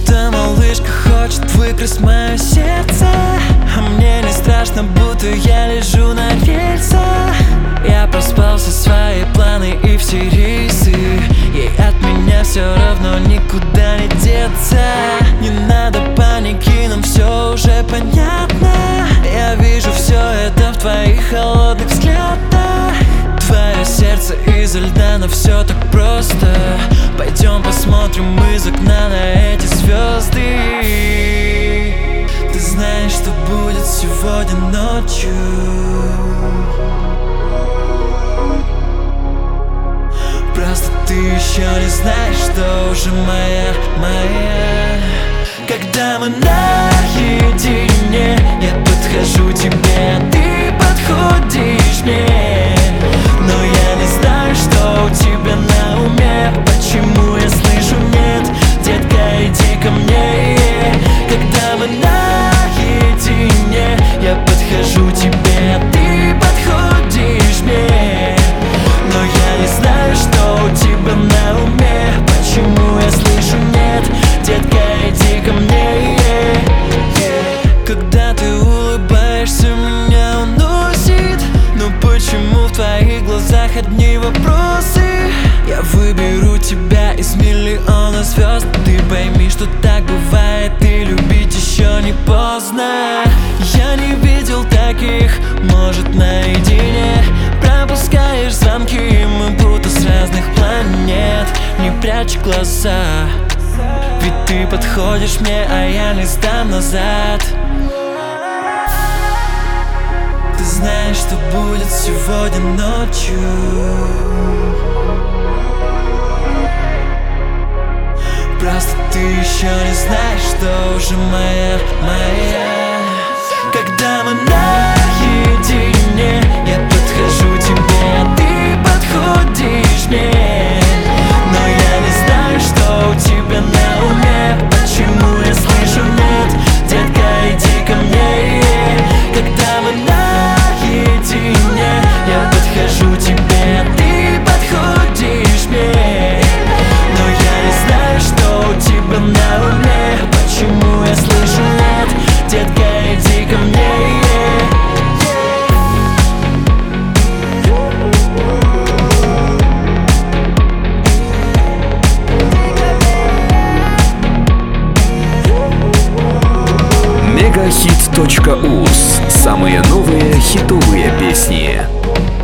Эта малышка хочет выкрасть мое сердце, а мне не страшно, будто я лежу на рельсах. Я проспал все свои планы и все рейсы. Ей от меня все равно никуда не деться. Не надо паники, нам все уже понятно. Я вижу все это в твоих холодных взглядах. Твое сердце изо льда, но все так просто. Пойдем посмотрим из окна на эти звезды. Ты знаешь, что будет сегодня ночью. Просто ты еще не знаешь, что уже моя. Когда мы наедине, я подхожу тебе, а ты подходишь мне. Но я не знаю, что у тебя на уме. Почему я слышу нет? Детка, иди ко мне. Когда мы наедине, я подхожу тебе, а ты подходишь мне. Но я не знаю, что у тебя на уме. Почему я слышу нет? Детка, иди ко мне. Когда ты улыбаешься, меня уносит. Но почему в твоих глазах одни вопросы? Я выберу тебя из миллиона звезд. Ты пойми, что так бывает, и любить еще не поздно. Я не видел таких, может, наедине. Пропускаешь звонки, мы будто с разных планет. Не прячь глаза, ведь ты подходишь мне, а я не сдам назад. Ты знаешь, что будет сегодня ночью. Просто ты еще не знаешь, что уже моя. Когда мы наедине, я подхожу тебе, а ты подходишь мне. Но я не знаю, что у тебя на уме. Почему я слышу нет? Детка, иди ко мне. Когда мы наедине, я подхожу тебе, а ты подходишь мне. Но я не знаю, что у тебя на уме. Почему я слышу нет? Детка, иди ко мне. Мегахит.уз. Самые новые хитовые песни.